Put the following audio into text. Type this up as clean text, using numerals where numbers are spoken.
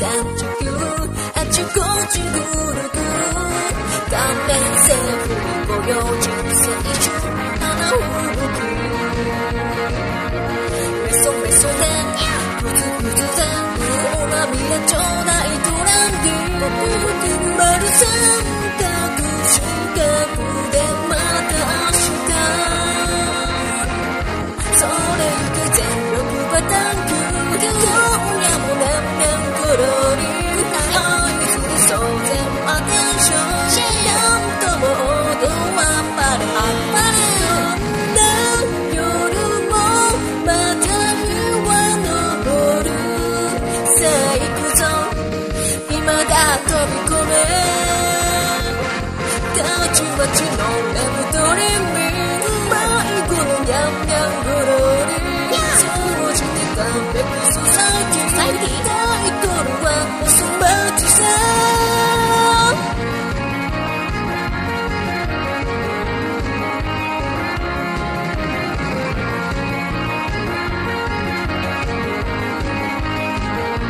단地球あちこちぐるぐる顔面セーフご用人生中七吹雪メソメソでグズグズでおまみれちょうだいトランディ丸三角四角でまた明日それゆけ全力バタンキュー今夜もなんなんころり愛に降りそう全アテンションなんとも踊はパレどんな夜もまた日は昇るさあ行くぞ今だ飛び込めたちまちの眠どりみ迷子のニャンニャンゴロリそうしてたべくそさ